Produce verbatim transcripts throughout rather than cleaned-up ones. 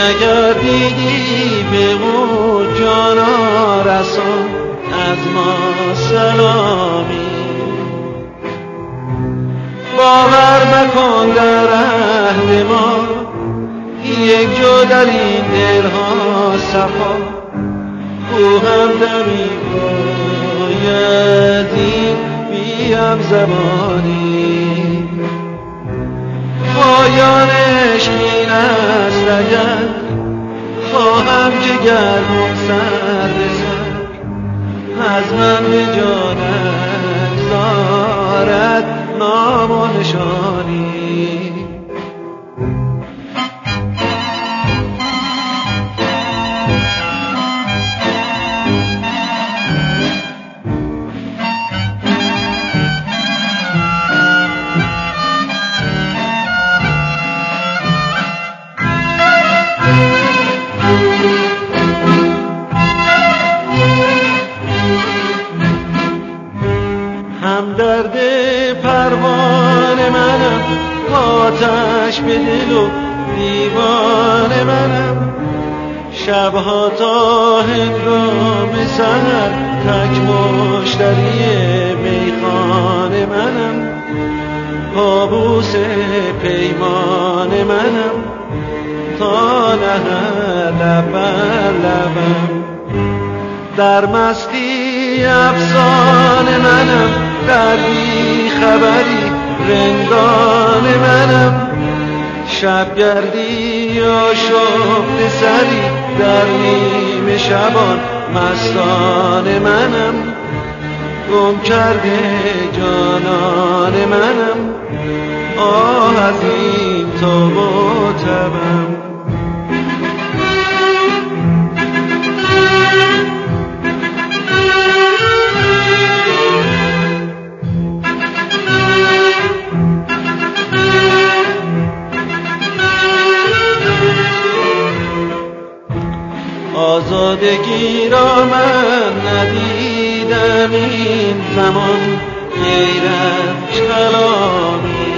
نگردیدی به او جانا رسان از ما سلامی. باور مکن در عهد ما یک جو در این دلها صفا، او هم دمی بایدی بیم زبانی. پایان عشق این است اگر خواهم که گردم سر به سر از من به جان نگذارد نام و نشانی. همدرد پروانه منم، آتش به دل و دیوانه منم. شبها تا هنگام سحر تک مشتری میخانه منم. پابوس پیمان منم تا نهر لب بر لبم. در مستی افسانه منم، در بی خبری رندان منم. شبگردی آشفته سری در نیمه شبان مستان منم. گم کرده جانان منم، آه از این تاب و تبم. آزادگی را من ندیدم این زمان غیرت کلامی.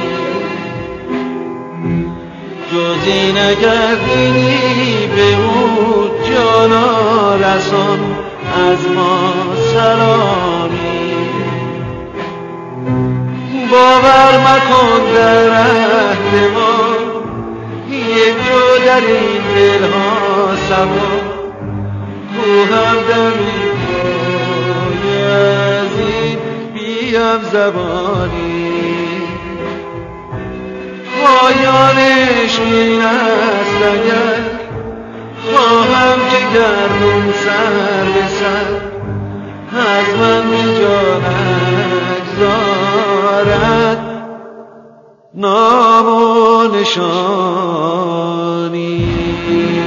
جزی نگردیدی به او جانا رسان از ما سلامی. باور مکن در عهد ما یک جو در این دلها سوا، او هم دمی بایزی بیم زبانی. پایانش این است اگر خواهم که گردم سر به سر از من به جا نگذارد نام و نشانی.